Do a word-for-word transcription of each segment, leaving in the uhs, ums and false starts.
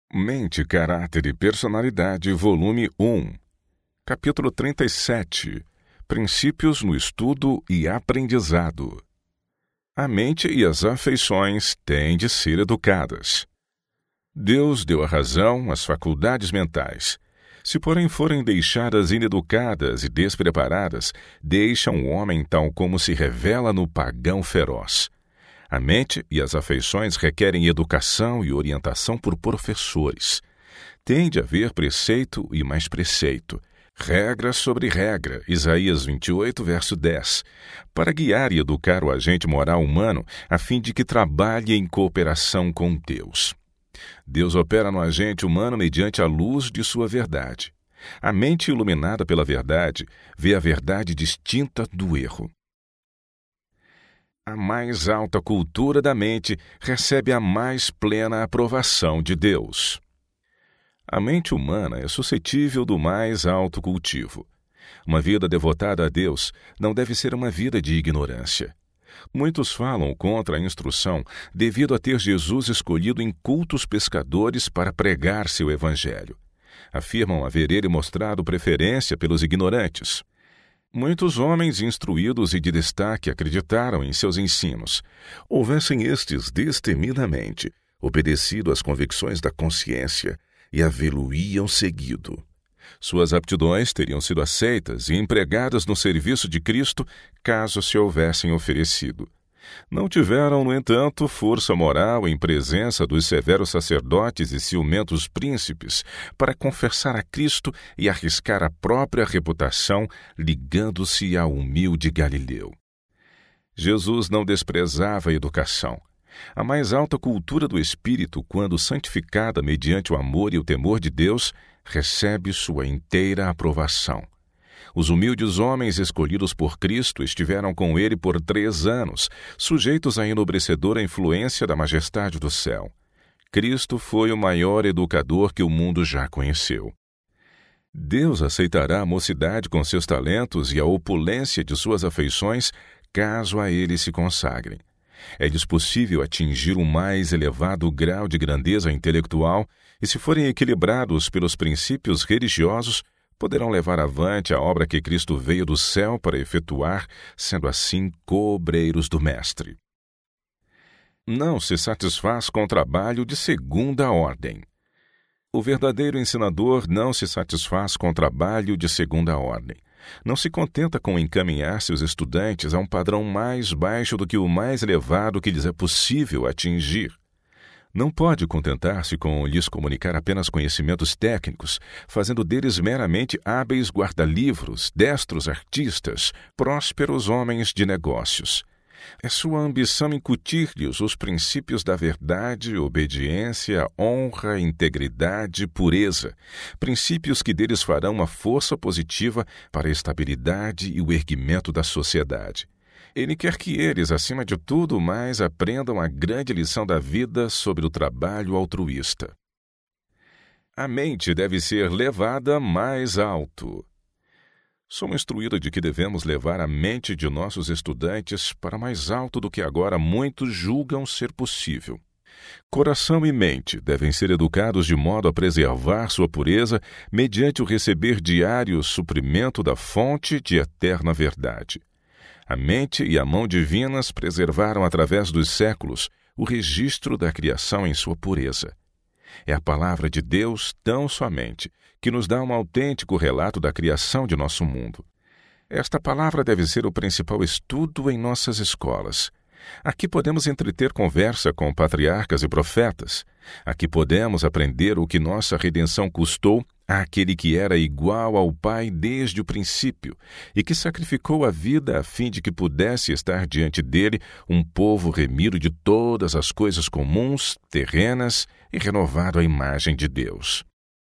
Mente, Caráter e Personalidade, volume um, capítulo trinta e sete, Princípios no Estudo e Aprendizado. A mente e as afeições têm de ser educadas. Deus deu a razão às faculdades mentais. Se, porém, forem deixadas ineducadas e despreparadas, deixam o homem tal como se revela no pagão feroz. A mente e as afeições requerem educação e orientação por professores. Tem de haver preceito e mais preceito, regra sobre regra, Isaías vinte e oito, verso dez, para guiar e educar o agente moral humano a fim de que trabalhe em cooperação com Deus. Deus opera no agente humano mediante a luz de sua verdade. A mente iluminada pela verdade vê a verdade distinta do erro. A mais alta cultura da mente recebe a mais plena aprovação de Deus. A mente humana é suscetível do mais alto cultivo. Uma vida devotada a Deus não deve ser uma vida de ignorância. Muitos falam contra a instrução devido a ter Jesus escolhido incultos pescadores para pregar seu evangelho. Afirmam haver ele mostrado preferência pelos ignorantes. Muitos homens instruídos e de destaque acreditaram em seus ensinos. Houvessem estes destemidamente obedecido às convicções da consciência e havê-lo-iam seguido. Suas aptidões teriam sido aceitas e empregadas no serviço de Cristo caso se houvessem oferecido. Não tiveram, no entanto, força moral em presença dos severos sacerdotes e ciumentos príncipes para confessar a Cristo e arriscar a própria reputação ligando-se ao humilde Galileu. Jesus não desprezava a educação. A mais alta cultura do espírito, quando santificada mediante o amor e o temor de Deus, recebe sua inteira aprovação. Os humildes homens escolhidos por Cristo estiveram com ele por três anos, sujeitos à enobrecedora influência da majestade do céu. Cristo foi o maior educador que o mundo já conheceu. Deus aceitará a mocidade com seus talentos e a opulência de suas afeições, caso a ele se consagrem. É-lhes possível atingir um mais elevado grau de grandeza intelectual e, se forem equilibrados pelos princípios religiosos, poderão levar avante a obra que Cristo veio do céu para efetuar, sendo assim coobreiros do Mestre. Não se satisfaz com trabalho de segunda ordem. O verdadeiro ensinador não se satisfaz com trabalho de segunda ordem. Não se contenta com encaminhar seus estudantes a um padrão mais baixo do que o mais elevado que lhes é possível atingir. Não pode contentar-se com lhes comunicar apenas conhecimentos técnicos, fazendo deles meramente hábeis guarda-livros, destros artistas, prósperos homens de negócios. É sua ambição incutir-lhes os princípios da verdade, obediência, honra, integridade, pureza, princípios que deles farão uma força positiva para a estabilidade e o erguimento da sociedade. Ele quer que eles, acima de tudo mais, aprendam a grande lição da vida sobre o trabalho altruísta. A mente deve ser levada mais alto. Sou instruído de que devemos levar a mente de nossos estudantes para mais alto do que agora muitos julgam ser possível. Coração e mente devem ser educados de modo a preservar sua pureza mediante o receber diário suprimento da fonte de eterna verdade. A mente e a mão divinas preservaram através dos séculos o registro da criação em sua pureza. É a palavra de Deus, tão somente, que nos dá um autêntico relato da criação de nosso mundo. Esta palavra deve ser o principal estudo em nossas escolas. Aqui podemos entreter conversa com patriarcas e profetas. Aqui podemos aprender o que nossa redenção custou àquele que era igual ao Pai desde o princípio e que sacrificou a vida a fim de que pudesse estar diante dele um povo remido de todas as coisas comuns, terrenas e renovado à imagem de Deus.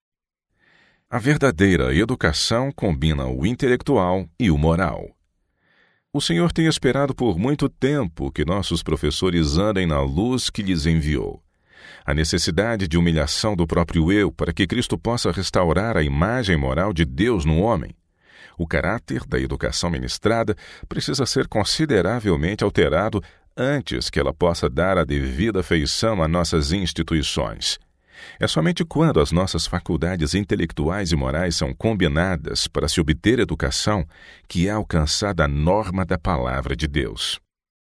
A verdadeira educação combina o intelectual e o moral. O Senhor tem esperado por muito tempo que nossos professores andem na luz que lhes enviou. A necessidade de humilhação do próprio eu para que Cristo possa restaurar a imagem moral de Deus no homem. O caráter da educação ministrada precisa ser consideravelmente alterado antes que ela possa dar a devida feição a nossas instituições. É somente quando as nossas faculdades intelectuais e morais são combinadas para se obter educação que é alcançada a norma da palavra de Deus.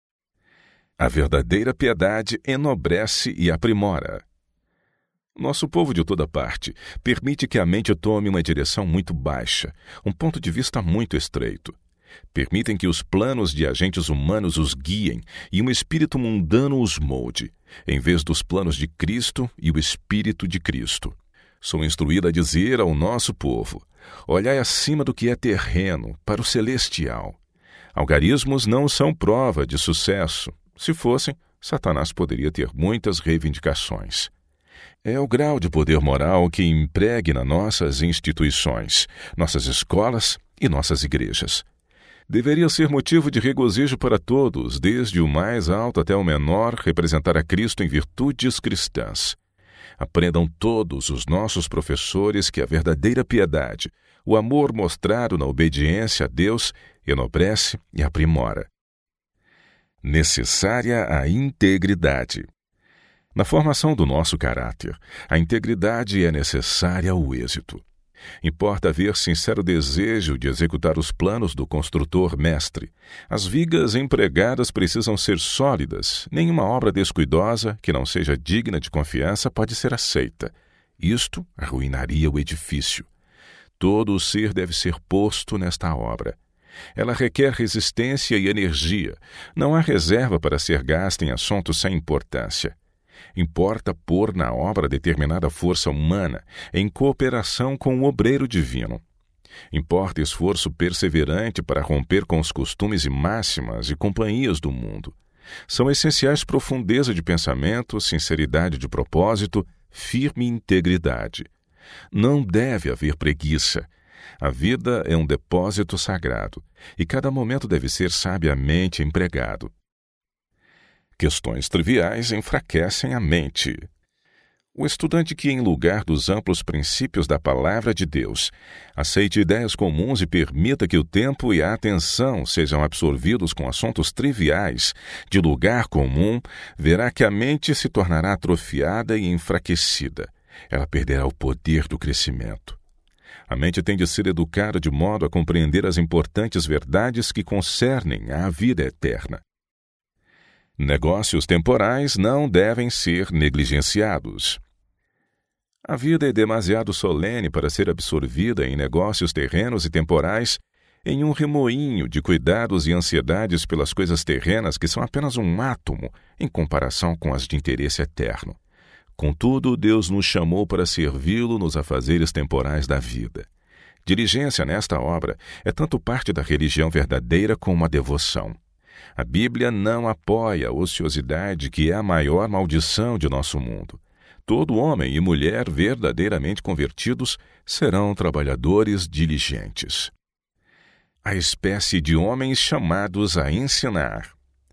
A verdadeira piedade enobrece e aprimora. Nosso povo de toda parte permite que a mente tome uma direção muito baixa, um ponto de vista muito estreito. Permitem que os planos de agentes humanos os guiem e um espírito mundano os molde, em vez dos planos de Cristo e o Espírito de Cristo. Sou instruído a dizer ao nosso povo: olhai acima do que é terreno, para o celestial. Algarismos não são prova de sucesso. Se fossem, Satanás poderia ter muitas reivindicações. É o grau de poder moral que impregna nossas instituições, nossas escolas e nossas igrejas. Deveria ser motivo de regozijo para todos, desde o mais alto até o menor, representar a Cristo em virtudes cristãs. Aprendam todos os nossos professores que a verdadeira piedade, o amor mostrado na obediência a Deus, enobrece e aprimora. Necessária a integridade. Na formação do nosso caráter, a integridade é necessária ao êxito. Importa haver sincero desejo de executar os planos do construtor-mestre. As vigas empregadas precisam ser sólidas. Nenhuma obra descuidosa, que não seja digna de confiança, pode ser aceita. Isto arruinaria o edifício. Todo o ser deve ser posto nesta obra. Ela requer resistência e energia. Não há reserva para ser gasta em assuntos sem importância. Importa pôr na obra determinada força humana, em cooperação com o obreiro divino. Importa esforço perseverante para romper com os costumes e máximas e companhias do mundo. São essenciais profundeza de pensamento, sinceridade de propósito, firme integridade. Não deve haver preguiça. A vida é um depósito sagrado, e cada momento deve ser sabiamente empregado. Questões triviais enfraquecem a mente. O estudante que, em lugar dos amplos princípios da palavra de Deus, aceite ideias comuns e permita que o tempo e a atenção sejam absorvidos com assuntos triviais, de lugar comum, verá que a mente se tornará atrofiada e enfraquecida. Ela perderá o poder do crescimento. A mente tem de ser educada de modo a compreender as importantes verdades que concernem à vida eterna. Negócios temporais não devem ser negligenciados. A vida é demasiado solene para ser absorvida em negócios terrenos e temporais, em um remoinho de cuidados e ansiedades pelas coisas terrenas que são apenas um átomo em comparação com as de interesse eterno. Contudo, Deus nos chamou para servi-lo nos afazeres temporais da vida. Diligência nesta obra é tanto parte da religião verdadeira como a devoção. A Bíblia não apoia a ociosidade, que é a maior maldição de nosso mundo. Todo homem e mulher verdadeiramente convertidos serão trabalhadores diligentes. A espécie de homens chamados a ensinar.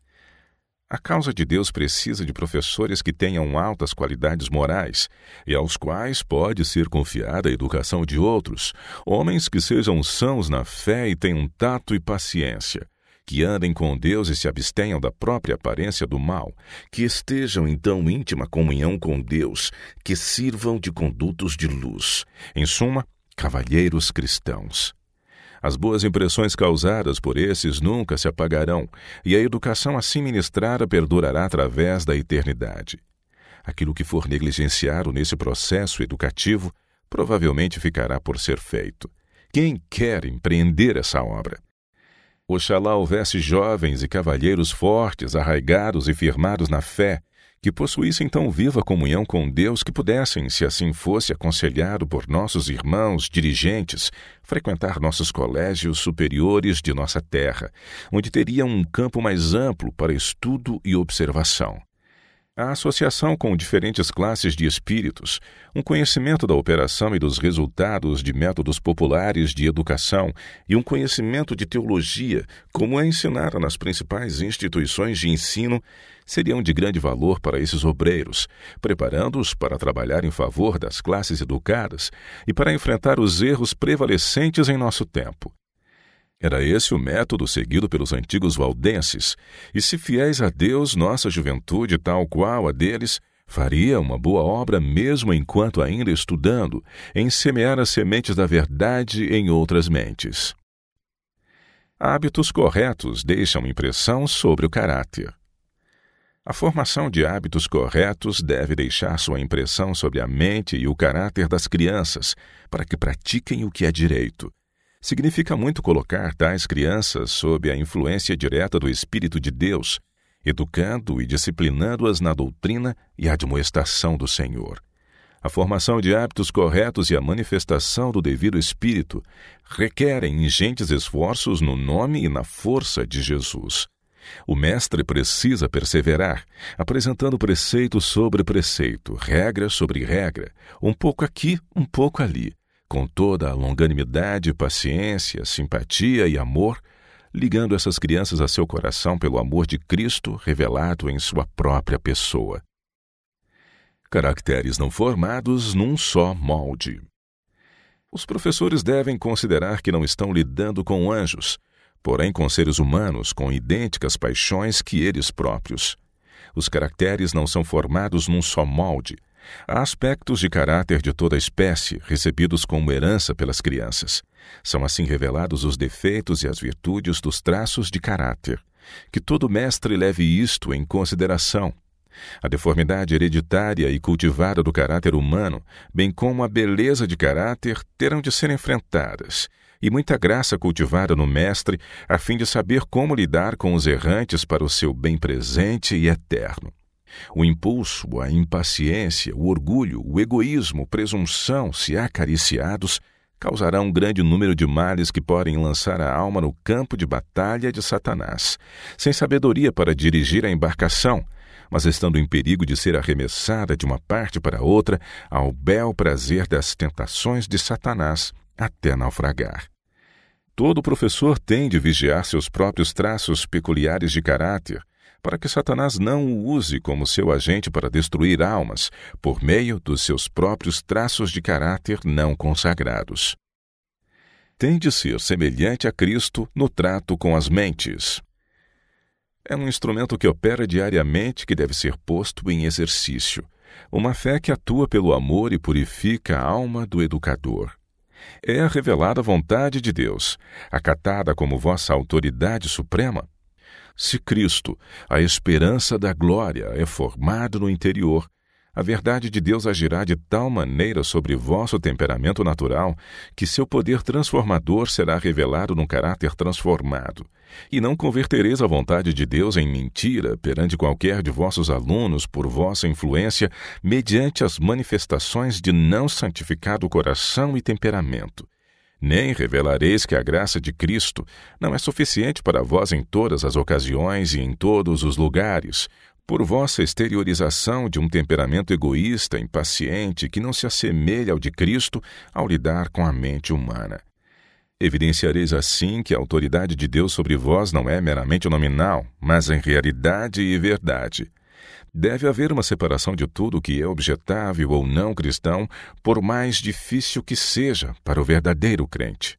A causa de Deus precisa de professores que tenham altas qualidades morais e aos quais pode ser confiada a educação de outros, homens que sejam sãos na fé e tenham tato e paciência, que andem com Deus e se abstenham da própria aparência do mal, que estejam em tão íntima comunhão com Deus, que sirvam de condutos de luz. Em suma, cavalheiros cristãos. As boas impressões causadas por esses nunca se apagarão, e a educação assim ministrada perdurará através da eternidade. Aquilo que for negligenciado nesse processo educativo provavelmente ficará por ser feito. Quem quer empreender essa obra? Oxalá houvesse jovens e cavalheiros fortes, arraigados e firmados na fé, que possuíssem tão viva comunhão com Deus que pudessem, se assim fosse aconselhado por nossos irmãos dirigentes, frequentar nossos colégios superiores de nossa terra, onde teriam um campo mais amplo para estudo e observação. A associação com diferentes classes de espíritos, um conhecimento da operação e dos resultados de métodos populares de educação e um conhecimento de teologia, como é ensinado nas principais instituições de ensino, seriam de grande valor para esses obreiros, preparando-os para trabalhar em favor das classes educadas e para enfrentar os erros prevalecentes em nosso tempo. Era esse o método seguido pelos antigos valdenses, e se fiéis a Deus, nossa juventude, tal qual a deles, Faria uma boa obra mesmo enquanto ainda estudando, em semear as sementes da verdade em outras mentes. Hábitos corretos deixam impressão sobre o caráter. A formação de hábitos corretos deve deixar sua impressão sobre a mente e o caráter das crianças, para que pratiquem o que é direito. Significa muito colocar tais crianças sob a influência direta do Espírito de Deus, educando e disciplinando-as na doutrina e admoestação do Senhor. A formação de hábitos corretos e a manifestação do devido Espírito requerem ingentes esforços no nome e na força de Jesus. O mestre precisa perseverar, apresentando preceito sobre preceito, regra sobre regra, um pouco aqui, um pouco ali, com toda a longanimidade, paciência, simpatia e amor, ligando essas crianças a seu coração pelo amor de Cristo revelado em sua própria pessoa. Caracteres não formados num só molde. Os professores devem considerar que não estão lidando com anjos, porém com seres humanos com idênticas paixões que eles próprios. Os caracteres não são formados num só molde. Há aspectos de caráter de toda espécie, recebidos como herança pelas crianças. São assim revelados os defeitos e as virtudes dos traços de caráter. Que todo mestre leve isto em consideração. A deformidade hereditária e cultivada do caráter humano, bem como a beleza de caráter, terão de ser enfrentadas, e muita graça cultivada no mestre, a fim de saber como lidar com os errantes para o seu bem presente e eterno. O impulso, a impaciência, o orgulho, o egoísmo, presunção, se acariciados, causarão um grande número de males que podem lançar a alma no campo de batalha de Satanás, sem sabedoria para dirigir a embarcação, mas estando em perigo de ser arremessada de uma parte para outra ao bel prazer das tentações de Satanás, até naufragar. Todo professor tem de vigiar seus próprios traços peculiares de caráter, para que Satanás não o use como seu agente para destruir almas, por meio dos seus próprios traços de caráter não consagrados. Tem de ser semelhante a Cristo no trato com as mentes. É um instrumento que opera diariamente que deve ser posto em exercício, uma fé que atua pelo amor e purifica a alma do educador. É a revelada vontade de Deus, acatada como vossa autoridade suprema. Se Cristo, a esperança da glória, é formado no interior, a verdade de Deus agirá de tal maneira sobre vosso temperamento natural que seu poder transformador será revelado num caráter transformado. E não convertereis a vontade de Deus em mentira perante qualquer de vossos alunos por vossa influência, mediante as manifestações de não santificado coração e temperamento. Nem revelareis que a graça de Cristo não é suficiente para vós em todas as ocasiões e em todos os lugares, por vossa exteriorização de um temperamento egoísta, impaciente, que não se assemelha ao de Cristo ao lidar com a mente humana. Evidenciareis assim que a autoridade de Deus sobre vós não é meramente nominal, mas em realidade e verdade. Deve haver uma separação de tudo que é objetável ou não cristão, por mais difícil que seja para o verdadeiro crente.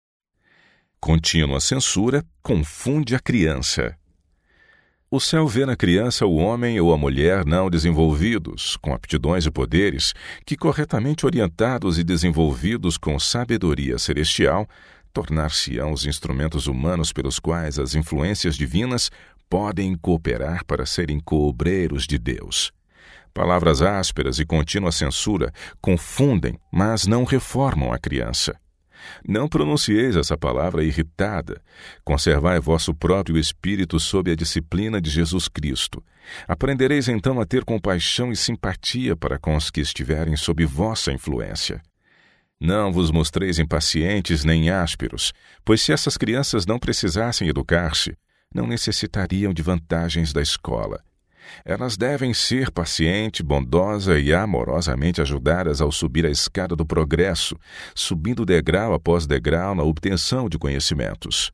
Contínua censura confunde a criança. O céu vê na criança o homem ou a mulher não desenvolvidos, com aptidões e poderes, que corretamente orientados e desenvolvidos com sabedoria celestial, tornar-se-ão os instrumentos humanos pelos quais as influências divinas podem cooperar para serem coobreiros de Deus. Palavras ásperas e contínua censura confundem, mas não reformam a criança. Não pronuncieis essa palavra irritada. Conservai vosso próprio espírito sob a disciplina de Jesus Cristo. Aprendereis então a ter compaixão e simpatia para com os que estiverem sob vossa influência. Não vos mostreis impacientes nem ásperos, pois se essas crianças não precisassem educar-se, não necessitariam de vantagens da escola. Elas devem ser paciente, bondosa e amorosamente ajudadas ao subir a escada do progresso, subindo degrau após degrau na obtenção de conhecimentos.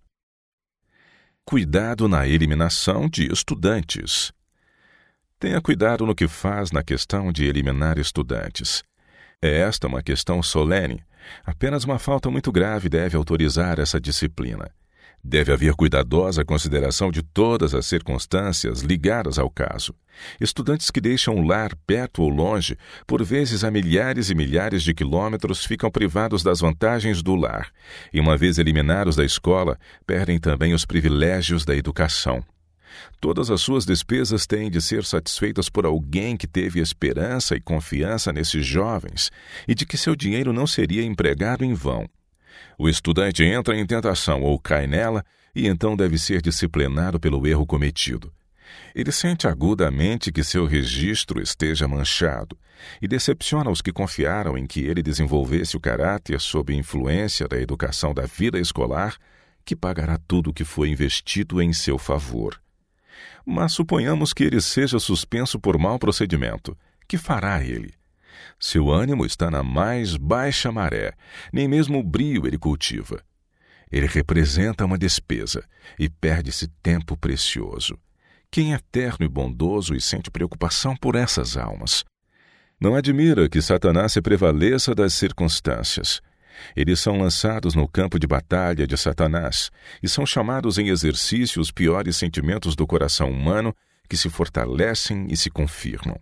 Cuidado na eliminação de estudantes. Tenha cuidado no que faz na questão de eliminar estudantes. É esta uma questão solene. Apenas uma falta muito grave deve autorizar essa disciplina. Deve haver cuidadosa consideração de todas as circunstâncias ligadas ao caso. Estudantes que deixam o lar perto ou longe, por vezes a milhares e milhares de quilômetros, ficam privados das vantagens do lar, e uma vez eliminados da escola, perdem também os privilégios da educação. Todas as suas despesas têm de ser satisfeitas por alguém que teve esperança e confiança nesses jovens e de que seu dinheiro não seria empregado em vão. O estudante entra em tentação ou cai nela e então deve ser disciplinado pelo erro cometido. Ele sente agudamente que seu registro esteja manchado e decepciona os que confiaram em que ele desenvolvesse o caráter sob influência da educação da vida escolar, que pagará tudo o que foi investido em seu favor. Mas suponhamos que ele seja suspenso por mau procedimento. Que fará ele? Seu ânimo está na mais baixa maré, nem mesmo o brio ele cultiva. Ele representa uma despesa e perde-se tempo precioso. Quem é terno e bondoso e sente preocupação por essas almas? Não admira que Satanás se prevaleça das circunstâncias. Eles são lançados no campo de batalha de Satanás e são chamados em exercício os piores sentimentos do coração humano que se fortalecem e se confirmam.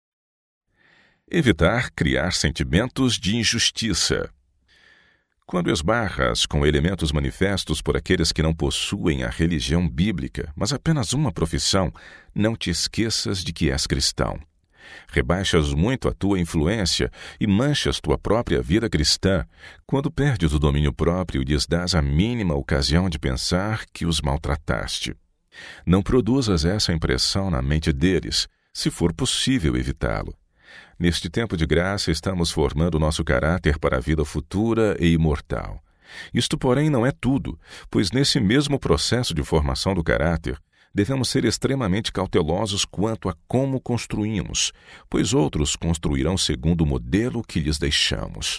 Evitar criar sentimentos de injustiça. Quando esbarras com elementos manifestos por aqueles que não possuem a religião bíblica, mas apenas uma profissão, não te esqueças de que és cristão. Rebaixas muito a tua influência e manchas tua própria vida cristã quando perdes o domínio próprio e lhes dás a mínima ocasião de pensar que os maltrataste. Não produzas essa impressão na mente deles, se for possível evitá-lo. Neste tempo de graça, estamos formando nosso caráter para a vida futura e imortal. Isto, porém, não é tudo, pois nesse mesmo processo de formação do caráter, devemos ser extremamente cautelosos quanto a como construímos, pois outros construirão segundo o modelo que lhes deixamos.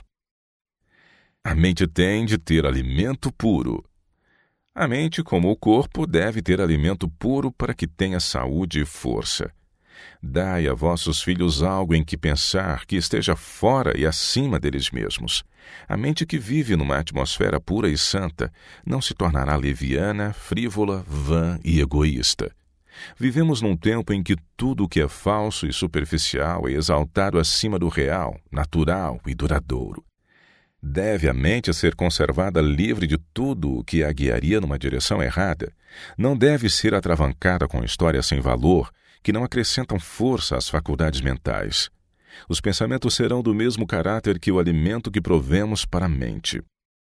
A mente tem de ter alimento puro. A mente, como o corpo, deve ter alimento puro para que tenha saúde e força. Dai a vossos filhos algo em que pensar que esteja fora e acima deles mesmos. A mente que vive numa atmosfera pura e santa não se tornará leviana, frívola, vã e egoísta. Vivemos num tempo em que tudo o que é falso e superficial é exaltado acima do real, natural e duradouro. Deve a mente ser conservada livre de tudo o que a guiaria numa direção errada. Não deve ser atravancada com histórias sem valor, que não acrescentam força às faculdades mentais. Os pensamentos serão do mesmo caráter que o alimento que provemos para a mente.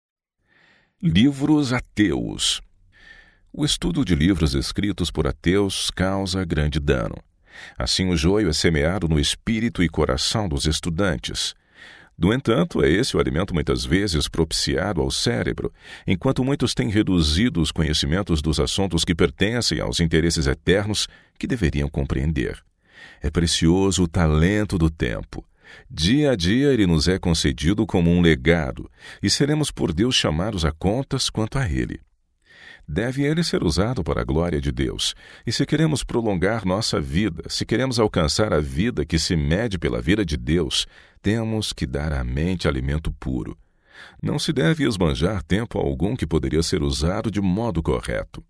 Livros ateus. O estudo de livros escritos por ateus causa grande dano. Assim, o joio é semeado no espírito e coração dos estudantes. No entanto, é esse o alimento muitas vezes propiciado ao cérebro, enquanto muitos têm reduzido os conhecimentos dos assuntos que pertencem aos interesses eternos que deveriam compreender. É precioso o talento do tempo. Dia a dia ele nos é concedido como um legado, e seremos por Deus chamados a contas quanto a ele. Deve ele ser usado para a glória de Deus, e se queremos prolongar nossa vida, se queremos alcançar a vida que se mede pela vida de Deus, temos que dar à mente alimento puro. Não se deve esbanjar tempo algum que poderia ser usado de modo correto.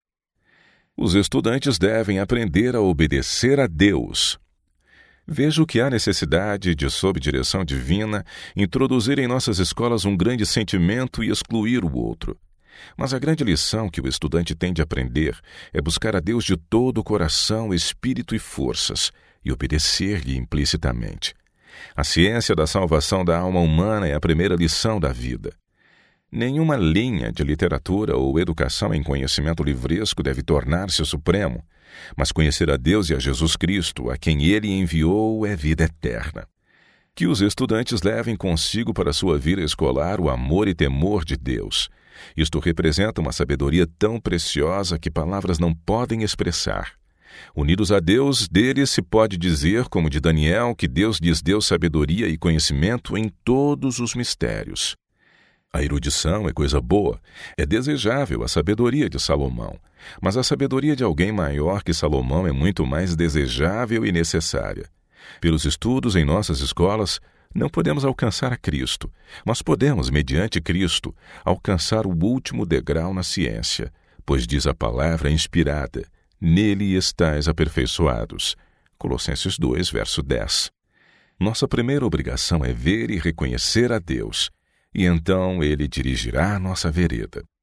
Os estudantes devem aprender a obedecer a Deus. Vejo que há necessidade de, sob direção divina, introduzir em nossas escolas um grande sentimento e excluir o outro. Mas a grande lição que o estudante tem de aprender é buscar a Deus de todo o coração, espírito e forças, e obedecer-lhe implicitamente. A ciência da salvação da alma humana é a primeira lição da vida. Nenhuma linha de literatura ou educação em conhecimento livresco deve tornar-se o supremo, mas conhecer a Deus e a Jesus Cristo, a quem Ele enviou, é vida eterna. Que os estudantes levem consigo para sua vida escolar o amor e temor de Deus. Isto representa uma sabedoria tão preciosa que palavras não podem expressar. Unidos a Deus, deles se pode dizer, como de Daniel, que Deus lhes deu sabedoria e conhecimento em todos os mistérios. A erudição é coisa boa, é desejável a sabedoria de Salomão, mas a sabedoria de alguém maior que Salomão é muito mais desejável e necessária. Pelos estudos em nossas escolas, não podemos alcançar a Cristo, mas podemos, mediante Cristo, alcançar o último degrau na ciência, pois diz a palavra inspirada: nele estáis aperfeiçoados. Colossenses dois, verso dez. Nossa primeira obrigação é ver e reconhecer a Deus, e então Ele dirigirá a nossa vereda.